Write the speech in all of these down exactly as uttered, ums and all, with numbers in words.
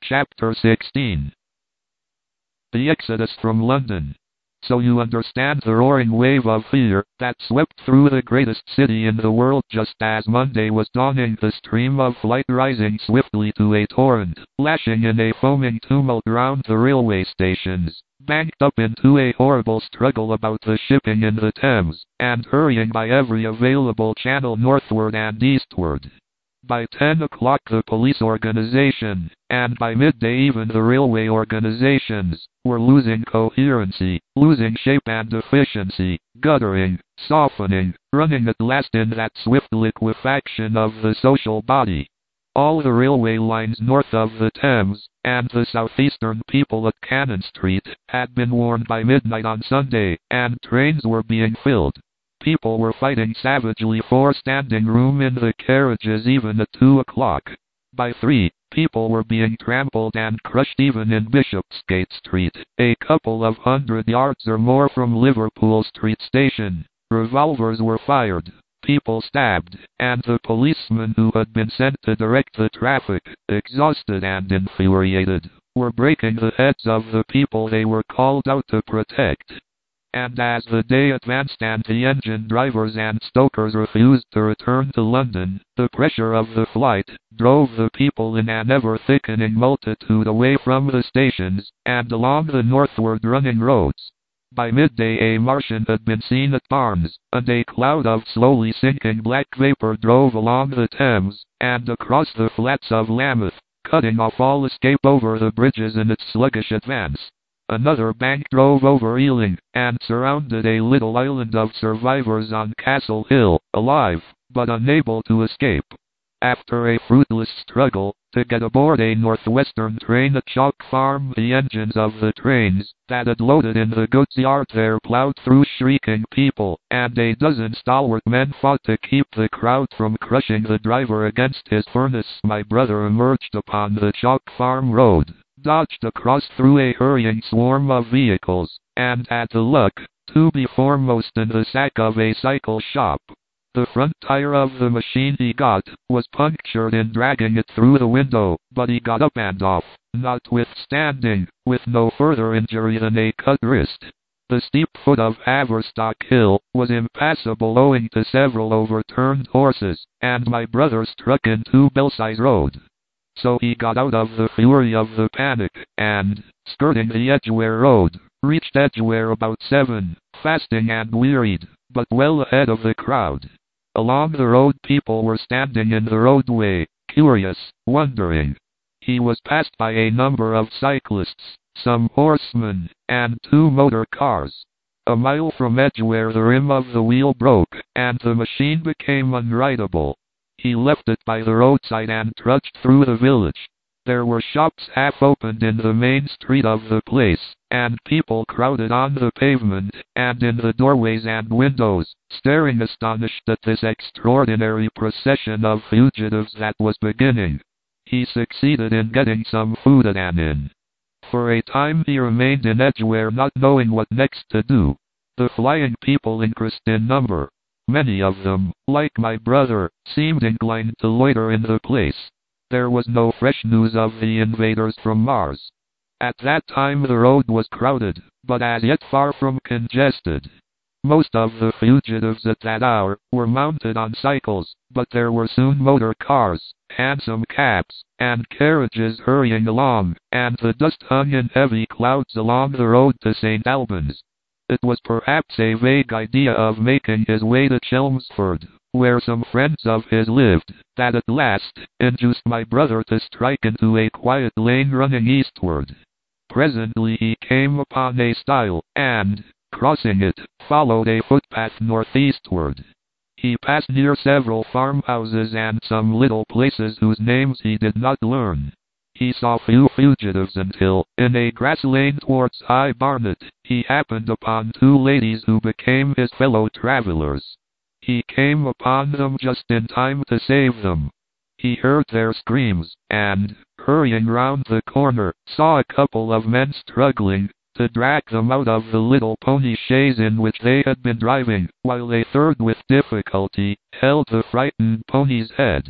Chapter sixteen. The Exodus from London. So you understand the roaring wave of fear that swept through the greatest city in the world just as Monday was dawning, the stream of flight rising swiftly to a torrent, lashing in a foaming tumult round the railway stations, banked up into a horrible struggle about the shipping in the Thames, and hurrying by every available channel northward and eastward. By ten o'clock the police organization, and by midday even the railway organizations, were losing coherency, losing shape and efficiency, guttering, softening, running at last in that swift liquefaction of the social body. All the railway lines north of the Thames, and the southeastern people at Cannon Street, had been warned by midnight on Sunday, and trains were being filled. People were fighting savagely for standing room in the carriages even at two o'clock. By three, people were being trampled and crushed even in Bishopsgate Street, a couple of hundred yards or more from Liverpool Street Station. Revolvers were fired, people stabbed, and the policemen who had been sent to direct the traffic, exhausted and infuriated, were breaking the heads of the people they were called out to protect. And as the day advanced and the engine drivers and stokers refused to return to London, the pressure of the flight drove the people in an ever-thickening multitude away from the stations, and along the northward running roads. By midday a Martian had been seen at Barnes, and a cloud of slowly sinking black vapor drove along the Thames, and across the flats of Lambeth, cutting off all escape over the bridges in its sluggish advance. Another bank drove over Ealing, and surrounded a little island of survivors on Castle Hill, alive, but unable to escape. After a fruitless struggle to get aboard a northwestern train at Chalk Farm, the engines of the trains that had loaded in the goods yard there plowed through shrieking people, and a dozen stalwart men fought to keep the crowd from crushing the driver against his furnace. My brother emerged upon the Chalk Farm road, dodged across through a hurrying swarm of vehicles, and had the luck to be foremost in the sack of a cycle shop. The front tire of the machine he got was punctured in dragging it through the window, but he got up and off, notwithstanding, with no further injury than a cut wrist. The steep foot of Haverstock Hill was impassable owing to several overturned horses, and my brother struck into Belsize Road. So he got out of the fury of the panic, and, skirting the Edgware Road, reached Edgware about seven, fasting and wearied, but well ahead of the crowd. Along the road people were standing in the roadway, curious, wondering. He was passed by a number of cyclists, some horsemen, and two motor cars. A mile from Edgware the rim of the wheel broke, and the machine became unrideable. He left it by the roadside and trudged through the village. There were shops half opened in the main street of the place, and people crowded on the pavement, and in the doorways and windows, staring astonished at this extraordinary procession of fugitives that was beginning. He succeeded in getting some food at an inn. For a time he remained in Edgware not knowing what next to do. The flying people increased in number. Many of them, like my brother, seemed inclined to loiter in the place. There was no fresh news of the invaders from Mars. At that time the road was crowded, but as yet far from congested. Most of the fugitives at that hour were mounted on cycles, but there were soon motor cars, hansom cabs, and carriages hurrying along, and the dust hung in heavy clouds along the road to Saint Albans. It was perhaps a vague idea of making his way to Chelmsford, where some friends of his lived, that at last induced my brother to strike into a quiet lane running eastward. Presently he came upon a stile, and, crossing it, followed a footpath northeastward. He passed near several farmhouses and some little places whose names he did not learn. He saw few fugitives until, in a grass lane towards High Barnet, he happened upon two ladies who became his fellow travelers. He came upon them just in time to save them. He heard their screams, and, hurrying round the corner, saw a couple of men struggling to drag them out of the little pony chaise in which they had been driving, while a third with difficulty held the frightened pony's head.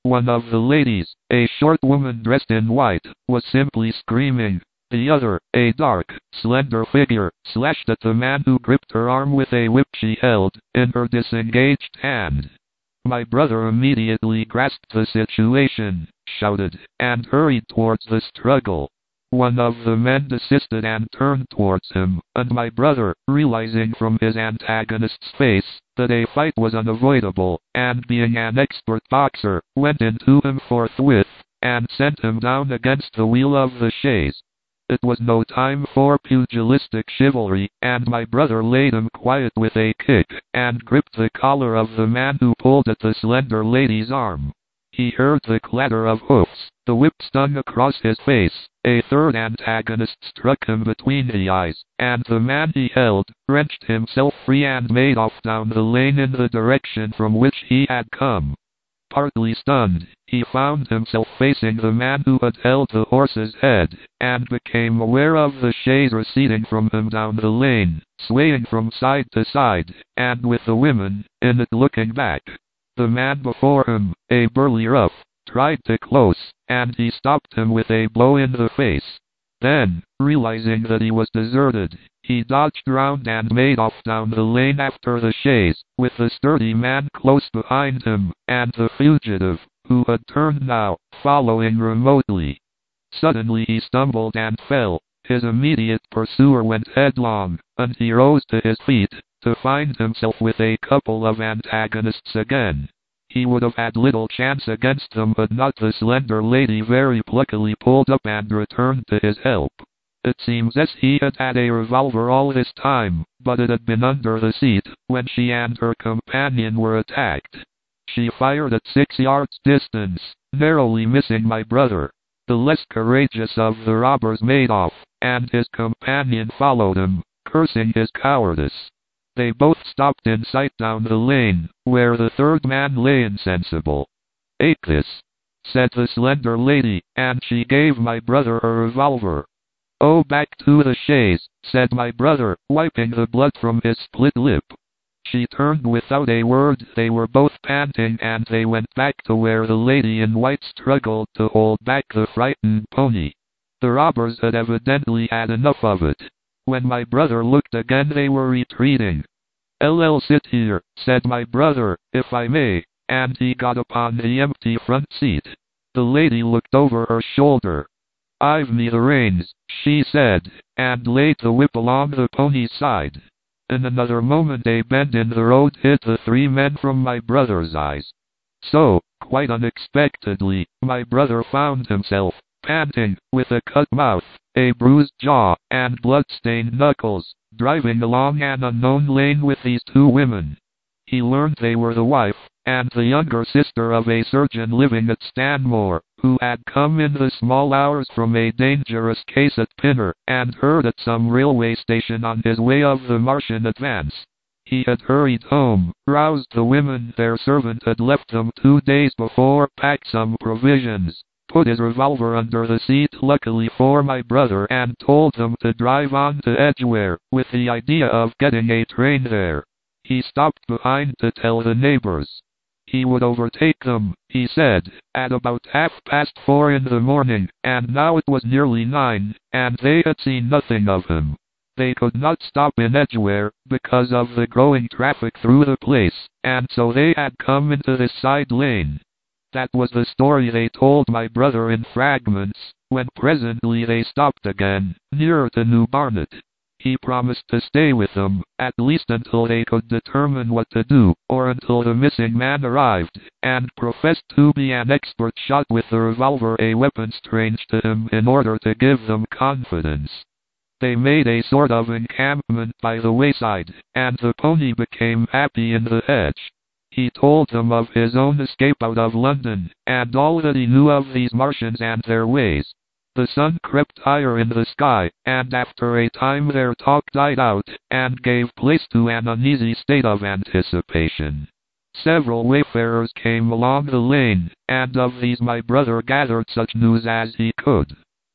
One of the ladies, a short woman dressed in white, was simply screaming. The other, a dark, slender figure, slashed at the man who gripped her arm with a whip she held in her disengaged hand. My brother immediately grasped the situation, shouted, and hurried towards the struggle. One of the men desisted and turned towards him, and my brother, realizing from his antagonist's face that a fight was unavoidable, and being an expert boxer, went into him forthwith, and sent him down against the wheel of the chaise. It was no time for pugilistic chivalry, and my brother laid him quiet with a kick, and gripped the collar of the man who pulled at the slender lady's arm. He heard the clatter of hoofs, the whip stung across his face, a third antagonist struck him between the eyes, and the man he held wrenched himself free and made off down the lane in the direction from which he had come. Partly stunned, he found himself facing the man who had held the horse's head, and became aware of the chaise receding from him down the lane, swaying from side to side, and with the women in it looking back. The man before him, a burly rough, tried to close, and he stopped him with a blow in the face. Then, realizing that he was deserted, he dodged round and made off down the lane after the chaise, with the sturdy man close behind him, and the fugitive, who had turned now, following remotely. Suddenly he stumbled and fell. His immediate pursuer went headlong, and he rose to his feet, to find himself with a couple of antagonists again. He would have had little chance against them had not the slender lady very pluckily pulled up and returned to his help. It seems as he had had a revolver all this time, but it had been under the seat when she and her companion were attacked. She fired at six yards distance, narrowly missing my brother. The less courageous of the robbers made off, and his companion followed him, cursing his cowardice. They both stopped in sight down the lane, where the third man lay insensible. "Take this," said the slender lady, and she gave my brother a revolver. "Oh, back to the chaise," said my brother, wiping the blood from his split lip. She turned without a word. They were both panting, and they went back to where the lady in white struggled to hold back the frightened pony. The robbers had evidently had enough of it. When my brother looked again, they were retreating. "I'll sit here," said my brother, "if I may," and he got upon the empty front seat. The lady looked over her shoulder. "I've me the reins," she said, and laid the whip along the pony's side. In another moment a bend in the road hid the three men from my brother's eyes. So, quite unexpectedly, my brother found himself, panting, with a cut mouth, a bruised jaw, and blood-stained knuckles, driving along an unknown lane with these two women. He learned they were the wife and the younger sister of a surgeon living at Stanmore, who had come in the small hours from a dangerous case at Pinner, and heard at some railway station on his way of the Martian advance. He had hurried home, roused the women their servant had left them two days before, packed some provisions, put his revolver under the seat luckily for my brother, and told them to drive on to Edgware, with the idea of getting a train there. He stopped behind to tell the neighbors. He would overtake them, he said, at about half past four in the morning, and now it was nearly nine, and they had seen nothing of him. They could not stop in Edgware, because of the growing traffic through the place, and so they had come into this side lane. That was the story they told my brother in fragments, when presently they stopped again, nearer to New Barnet. He promised to stay with them, at least until they could determine what to do, or until the missing man arrived, and professed to be an expert shot with the revolver, a weapon strange to him, in order to give them confidence. They made a sort of encampment by the wayside, and the pony became happy in the hedge. He told them of his own escape out of London, and all that he knew of these Martians and their ways. The sun crept higher in the sky, and after a time their talk died out, and gave place to an uneasy state of anticipation. Several wayfarers came along the lane, and of these my brother gathered such news as he could.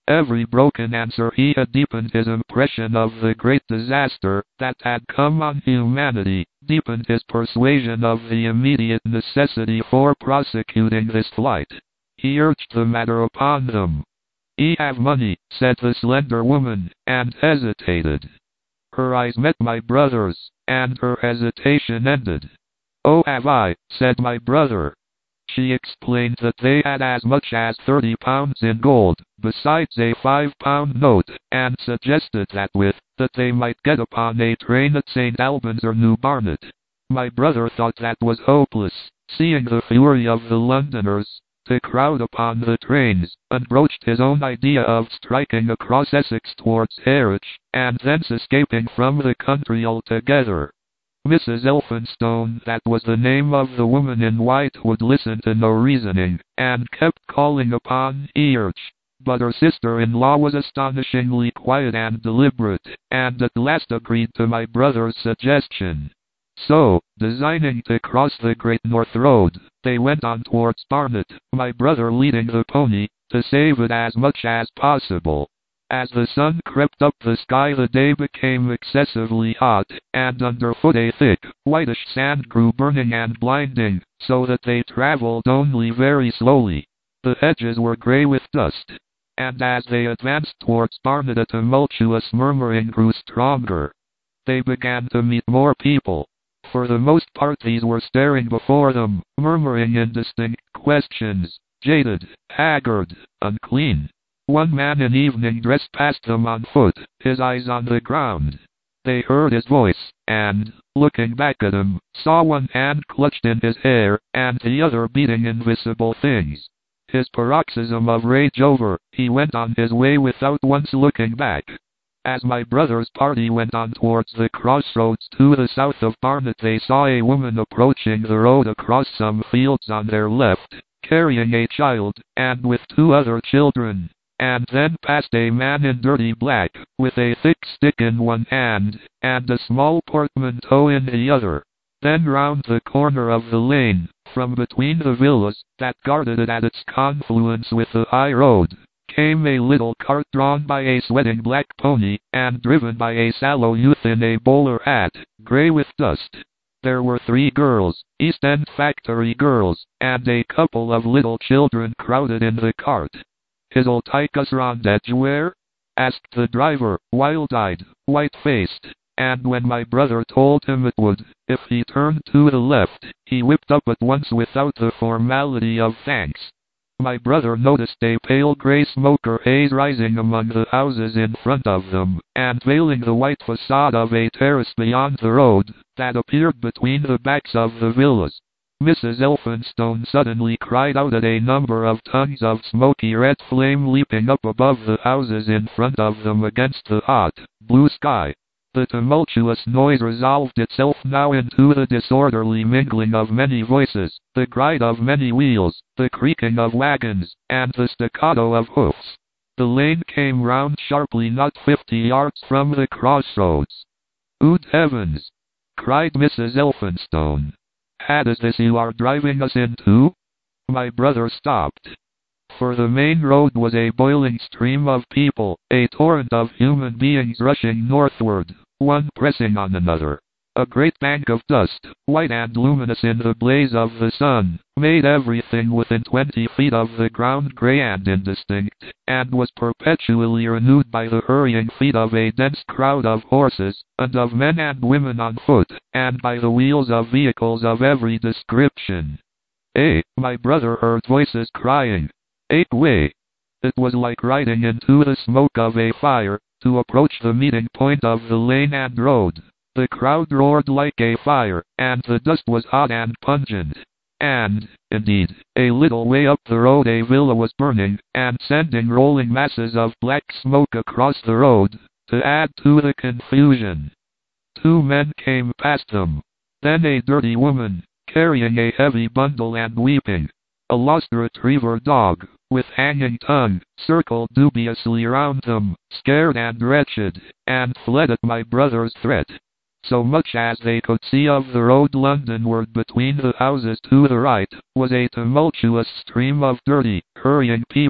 Every broken answer he had deepened his impression of the great disaster that had come on humanity, deepened his persuasion of the immediate necessity for prosecuting this flight. He urged the matter upon them. "Ye have money," said the slender woman, and hesitated. Her eyes met my brother's, and her hesitation ended. "Oh, have I," said my brother. She explained that they had as much as thirty pounds in gold, besides a five-pound note, and suggested that with that they might get upon a train at Saint Albans or New Barnet. My brother thought that was hopeless, seeing the fury of the Londoners to crowd upon the trains, and broached his own idea of striking across Essex towards Harwich, and thence escaping from the country altogether. Missus Elphinstone, that was the name of the woman in white, would listen to no reasoning, and kept calling upon Earch. But her sister-in-law was astonishingly quiet and deliberate, and at last agreed to my brother's suggestion. So, designing to cross the Great North Road, they went on towards Barnet, my brother leading the pony, to save it as much as possible. As the sun crept up the sky, the day became excessively hot, and underfoot a thick, whitish sand grew burning and blinding, so that they traveled only very slowly. The hedges were grey with dust, and as they advanced towards Barnet a tumultuous murmuring grew stronger. They began to meet more people. For the most part these were staring before them, murmuring indistinct questions, jaded, haggard, unclean. One man in evening dress passed them on foot, his eyes on the ground. They heard his voice, and, looking back at him, saw one hand clutched in his hair, and the other beating invisible things. His paroxysm of rage over, he went on his way without once looking back. As my brother's party went on towards the crossroads to the south of Barnet, they saw a woman approaching the road across some fields on their left, carrying a child, and with two other children. And then passed a man in dirty black, with a thick stick in one hand, and a small portmanteau in the other. Then round the corner of the lane, from between the villas that guarded it at its confluence with the high road, came a little cart drawn by a sweating black pony, and driven by a sallow youth in a bowler hat, grey with dust. There were three girls, East End factory girls, and a couple of little children crowded in the cart. "Is old Tychus round Edgware?" asked the driver, wild-eyed, white-faced, and when my brother told him it would, if he turned to the left, he whipped up at once without the formality of thanks. My brother noticed a pale grey smoke or haze rising among the houses in front of them, and veiling the white facade of a terrace beyond the road, that appeared between the backs of the villas. Missus Elphinstone suddenly cried out at a number of tongues of smoky red flame leaping up above the houses in front of them against the hot, blue sky. The tumultuous noise resolved itself now into the disorderly mingling of many voices, the gride of many wheels, the creaking of wagons, and the staccato of hoofs. The lane came round sharply not fifty yards from the crossroads. "Good heavens!" cried Missus Elphinstone. "Had is this you are driving us into?" My brother stopped. For the main road was a boiling stream of people, a torrent of human beings rushing northward, one pressing on another. A great bank of dust, white and luminous in the blaze of the sun, made everything within twenty feet of the ground grey and indistinct, and was perpetually renewed by the hurrying feet of a dense crowd of horses, and of men and women on foot, and by the wheels of vehicles of every description. "Eh!" my brother heard voices crying. "Ape way!" It was like riding into the smoke of a fire, to approach the meeting point of the lane and road. The crowd roared like a fire, and the dust was hot and pungent. And, indeed, a little way up the road a villa was burning, and sending rolling masses of black smoke across the road, to add to the confusion. Two men came past them. Then a dirty woman, carrying a heavy bundle and weeping. A lost retriever dog, with hanging tongue, circled dubiously round them, scared and wretched, and fled at my brother's threat. So much as they could see of the road Londonward between the houses to the right, was a tumultuous stream of dirty, hurrying people,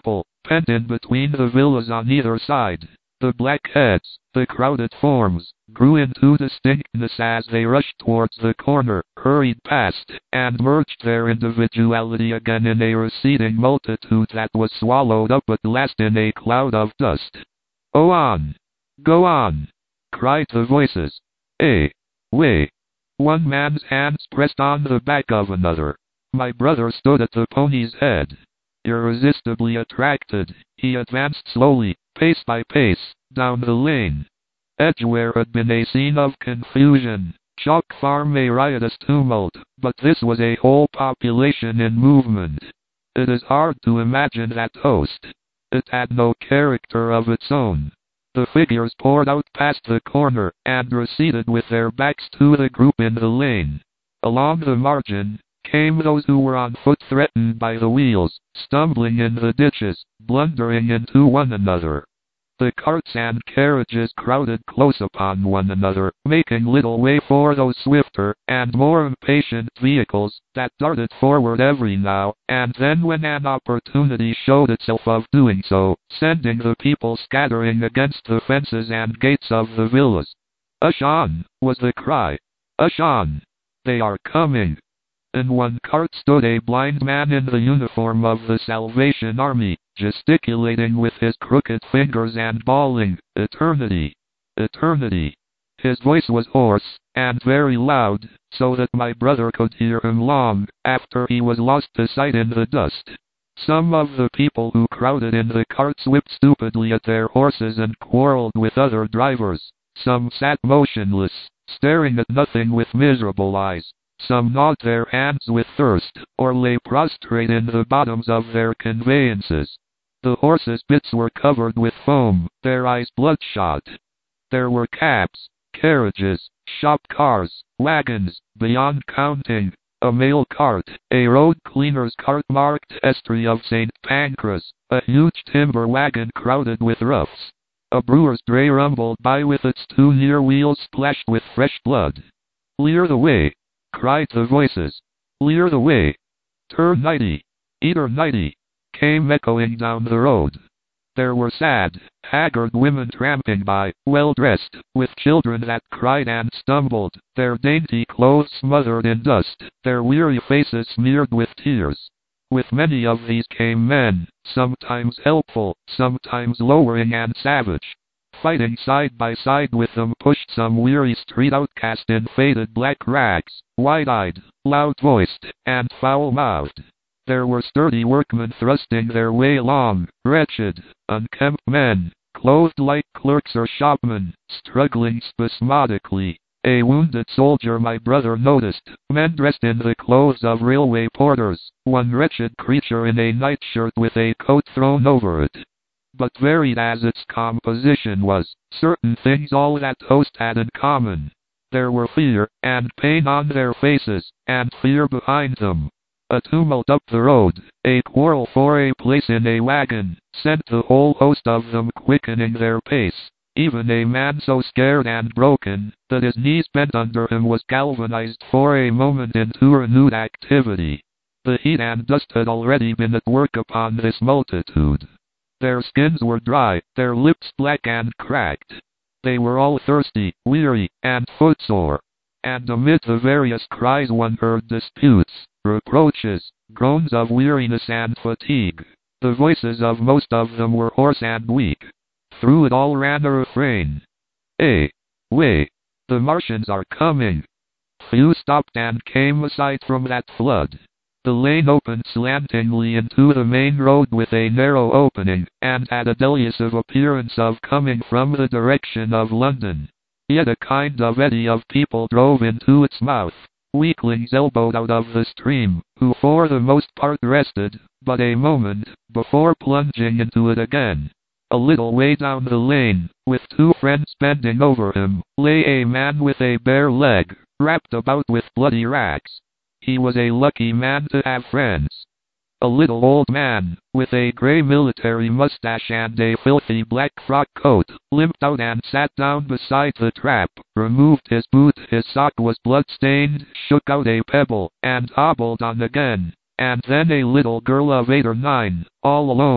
pent in between the villas on either side. The black heads, the crowded forms, grew into distinctness as they rushed towards the corner, hurried past, and merged their individuality again in a receding multitude that was swallowed up at last in a cloud of dust. "Oh, on! Go on!" cried the voices. "Eh! Way!" One man's hands pressed on the back of another. My brother stood at the pony's head. Irresistibly attracted, he advanced slowly, pace by pace, down the lane. Edgware had been a scene of confusion, Chalk Farm a riotous tumult, but this was a whole population in movement. It is hard to imagine that host. It had no character of its own. The figures poured out past the corner, and receded with their backs to the group in the lane. Along the margin came those who were on foot, threatened by the wheels, stumbling in the ditches, blundering into one another. The carts and carriages crowded close upon one another, making little way for those swifter and more impatient vehicles that darted forward every now and then when an opportunity showed itself of doing so, sending the people scattering against the fences and gates of the villas. "Ush on!" was the cry. "Ush on! They are coming!" In one cart stood a blind man in the uniform of the Salvation Army, gesticulating with his crooked fingers and bawling, "Eternity! Eternity!" His voice was hoarse, and very loud, so that my brother could hear him long after he was lost to sight in the dust. Some of the people who crowded in the carts whipped stupidly at their horses and quarreled with other drivers. Some sat motionless, staring at nothing with miserable eyes. Some gnawed their hands with thirst, or lay prostrate in the bottoms of their conveyances. The horses' bits were covered with foam, their eyes bloodshot. There were cabs, carriages, shop cars, wagons, beyond counting, a mail cart, a road cleaner's cart marked Estuary of Saint Pancras, a huge timber wagon crowded with roughs. A brewer's dray rumbled by with its two near wheels splashed with fresh blood. "Clear the way!" cried the voices. "Clear the way! Turn ninety! Either ninety!" came echoing down the road. There were sad, haggard women tramping by, well-dressed, with children that cried and stumbled, their dainty clothes smothered in dust, their weary faces smeared with tears. With many of these came men, sometimes helpful, sometimes lowering and savage. Fighting side by side with them pushed some weary street outcast in faded black rags, wide-eyed, loud-voiced, and foul-mouthed. There were sturdy workmen thrusting their way along, wretched, unkempt men, clothed like clerks or shopmen, struggling spasmodically. A wounded soldier my brother noticed, men dressed in the clothes of railway porters, one wretched creature in a nightshirt with a coat thrown over it. But varied as its composition was, certain things all that host had in common. There were fear and pain on their faces, and fear behind them. A tumult up the road, a quarrel for a place in a wagon, sent the whole host of them quickening their pace. Even a man so scared and broken that his knees bent under him was galvanized for a moment into renewed activity. The heat and dust had already been at work upon this multitude. Their skins were dry, their lips black and cracked. They were all thirsty, weary, and footsore. And amid the various cries one heard disputes, reproaches, groans of weariness and fatigue. The voices of most of them were hoarse and weak. Through it all ran a refrain. "Eh! Way! The Martians are coming!" Few stopped and came aside from that flood. The lane opened slantingly into the main road with a narrow opening, and had a delusive appearance of coming from the direction of London. Yet a kind of eddy of people drove into its mouth, weaklings elbowed out of the stream, who for the most part rested but a moment before plunging into it again. A little way down the lane, with two friends bending over him, lay a man with a bare leg, wrapped about with bloody rags. He was a lucky man to have friends. A little old man, with a grey military mustache and a filthy black frock coat, limped out and sat down beside the trap, removed his boot, his sock was blood-stained, shook out a pebble, and hobbled on again. And then a little girl of eight or nine, all alone,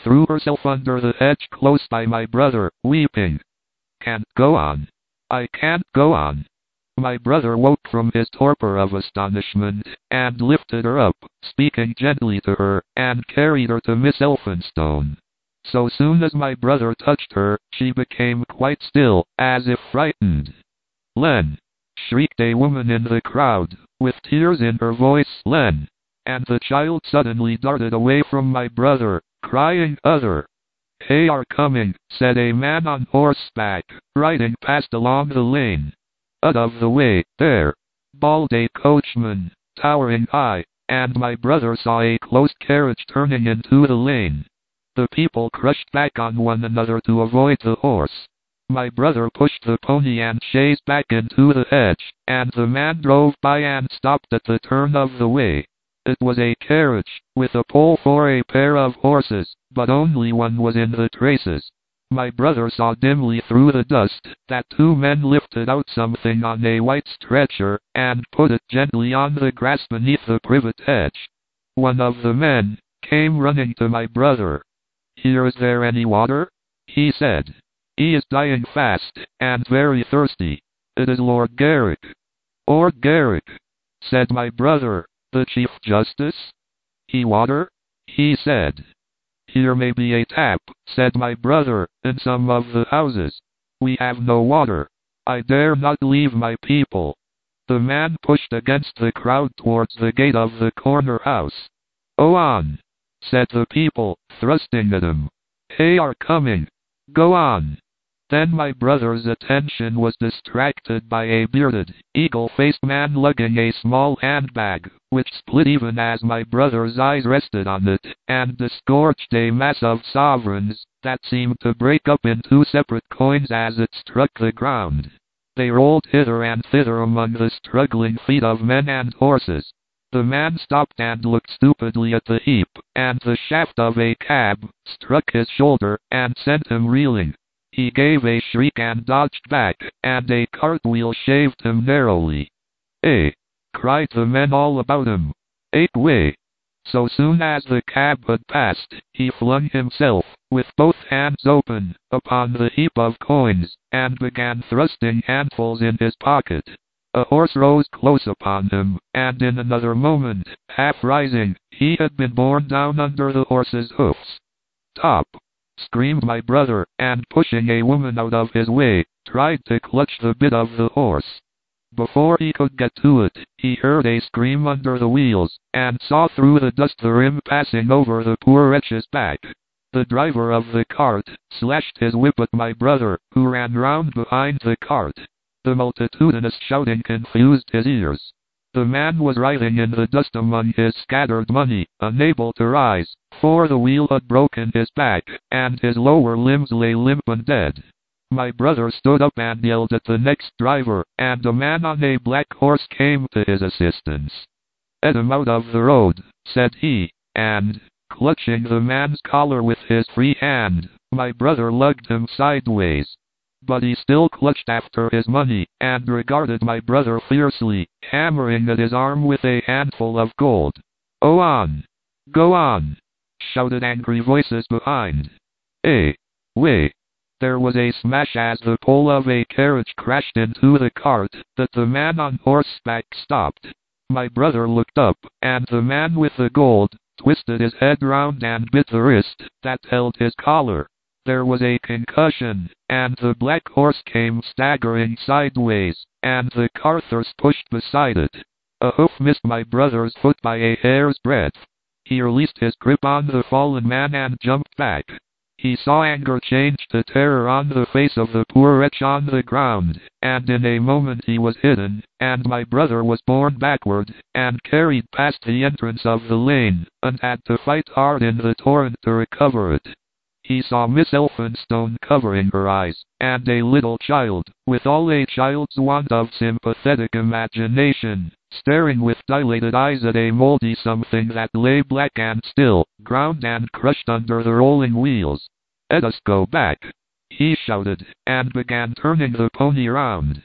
threw herself under the hedge close by my brother, weeping. Can't go on. I can't go on. My brother woke from his torpor of astonishment, and lifted her up, speaking gently to her, and carried her to Miss Elphinstone. So soon as my brother touched her, she became quite still, as if frightened. "Len!" shrieked a woman in the crowd, with tears in her voice. "Len!" And the child suddenly darted away from my brother, crying, "Other!" "They are coming," said a man on horseback, riding past along the lane. "Out of the way, there!" bawled a coachman, towering high, and my brother saw a closed carriage turning into the lane. The people crushed back on one another to avoid the horse. My brother pushed the pony and chaise back into the hedge, and the man drove by and stopped at the turn of the way. It was a carriage, with a pole for a pair of horses, but only one was in the traces. My brother saw dimly through the dust that two men lifted out something on a white stretcher, and put it gently on the grass beneath the privet hedge. One of the men came running to my brother. "Here, is there any water?" he said. "He is dying fast, and very thirsty. It is Lord Garrick." "Lord Garrick," said my brother, "the Chief Justice?" "He water?" he said. "Here may be a tap," said my brother, "in some of the houses. We have no water. I dare not leave my people." The man pushed against the crowd towards the gate of the corner house. "Go on," said the people, thrusting at him. "They are coming. Go on." Then my brother's attention was distracted by a bearded, eagle-faced man lugging a small handbag, which split even as my brother's eyes rested on it, and disgorged a mass of sovereigns that seemed to break up into separate coins as it struck the ground. They rolled hither and thither among the struggling feet of men and horses. The man stopped and looked stupidly at the heap, and the shaft of a cab struck his shoulder and sent him reeling. He gave a shriek and dodged back, and a cartwheel shaved him narrowly. "Eh!" cried the men all about him. "Ape way!" So soon as the cab had passed, he flung himself, with both hands open, upon the heap of coins, and began thrusting handfuls in his pocket. A horse rose close upon him, and in another moment, half rising, he had been borne down under the horse's hoofs. "Top!" screamed my brother, and pushing a woman out of his way, tried to clutch the bit of the horse. Before he could get to it, he heard a scream under the wheels, and saw through the dust the rim passing over the poor wretch's back. The driver of the cart slashed his whip at my brother, who ran round behind the cart. The multitudinous shouting confused his ears. The man was writhing in the dust among his scattered money, unable to rise, for the wheel had broken his back, and his lower limbs lay limp and dead. My brother stood up and yelled at the next driver, and a man on a black horse came to his assistance. "Get him out of the road," said he, and, clutching the man's collar with his free hand, my brother lugged him sideways. But he still clutched after his money, and regarded my brother fiercely, hammering at his arm with a handful of gold. "Go on! Go on!" shouted angry voices behind. "Eh! Wait!" There was a smash as the pole of a carriage crashed into the cart, that the man on horseback stopped. My brother looked up, and the man with the gold twisted his head round and bit the wrist that held his collar. There was a concussion, and the black horse came staggering sideways, and the Carthers pushed beside it. A hoof missed my brother's foot by a hair's breadth. He released his grip on the fallen man and jumped back. He saw anger change to terror on the face of the poor wretch on the ground, and in a moment he was hidden, and my brother was borne backward, and carried past the entrance of the lane, and had to fight hard in the torrent to recover it. He saw Miss Elphinstone covering her eyes, and a little child, with all a child's want of sympathetic imagination, staring with dilated eyes at a moldy something that lay black and still, ground and crushed under the rolling wheels. "Let us go back," he shouted, and began turning the pony round.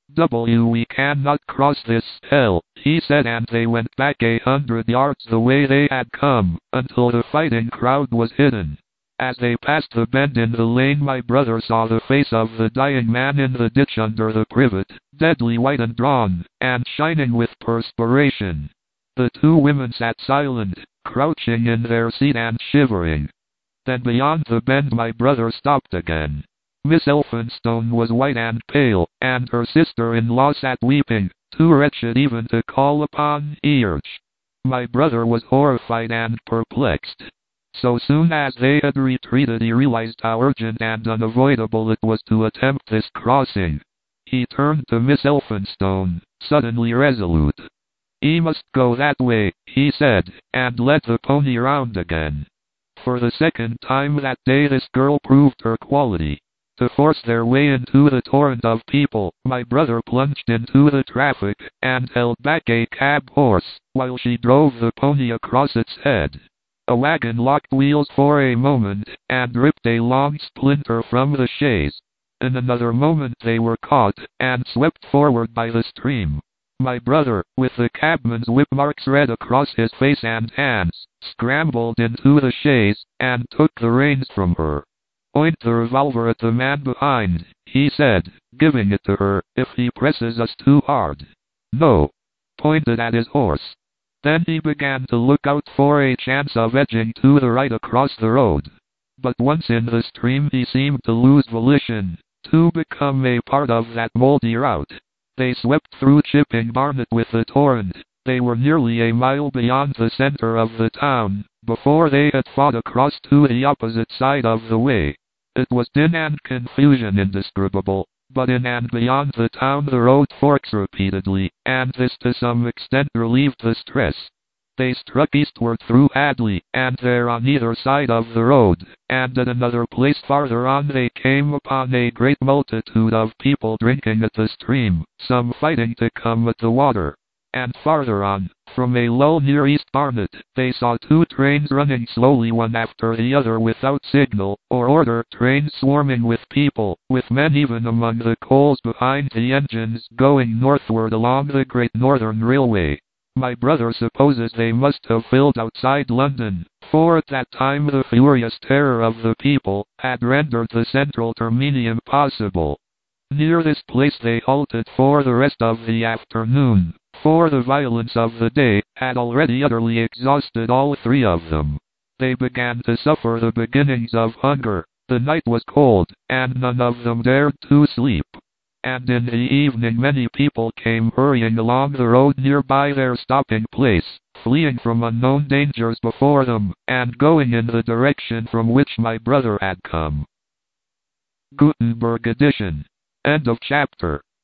"W we cannot cross this hell," he said, and they went back a hundred yards the way they had come, until the fighting crowd was hidden. As they passed the bend in the lane, my brother saw the face of the dying man in the ditch under the privet, deadly white and drawn, and shining with perspiration. The two women sat silent, crouching in their seat and shivering. Then beyond the bend my brother stopped again. Miss Elphinstone was white and pale, and her sister-in-law sat weeping, too wretched even to call upon earch. My brother was horrified and perplexed. So soon as they had retreated, he realized how urgent and unavoidable it was to attempt this crossing. He turned to Miss Elphinstone, suddenly resolute. "He must go that way," he said, and led the pony round again. For the second time that day this girl proved her quality. To force their way into the torrent of people, my brother plunged into the traffic, and held back a cab horse, while she drove the pony across its head. A wagon locked wheels for a moment, and ripped a long splinter from the chaise. In another moment they were caught, and swept forward by the stream. My brother, with the cabman's whip marks red across his face and hands, scrambled into the chaise, and took the reins from her. "Point the revolver at the man behind," he said, giving it to her, "if he presses us too hard." "No." "Point it at his horse." Then he began to look out for a chance of edging to the right across the road. But once in the stream he seemed to lose volition, to become a part of that moldy route. They swept through Chipping Barnet with the torrent. They were nearly a mile beyond the center of the town, before they had fought across to the opposite side of the way. It was din and confusion indescribable, but in and beyond the town the road forks repeatedly, and this to some extent relieved the stress. They struck eastward through Hadley, and there on either side of the road, and at another place farther on they came upon a great multitude of people drinking at the stream, some fighting to come at the water. And farther on, from a lull near East Barnet, they saw two trains running slowly one after the other without signal or order, trains swarming with people, with men even among the coals behind the engines, going northward along the Great Northern Railway. My brother supposes they must have filled outside London, for at that time the furious terror of the people had rendered the central termini impossible. Near this place they halted for the rest of the afternoon, for the violence of the day had already utterly exhausted all three of them. They began to suffer the beginnings of hunger. The night was cold, and none of them dared to sleep. And in the evening many people came hurrying along the road nearby their stopping place, fleeing from unknown dangers before them, and going in the direction from which my brother had come. Gutenberg edition. End of chapter.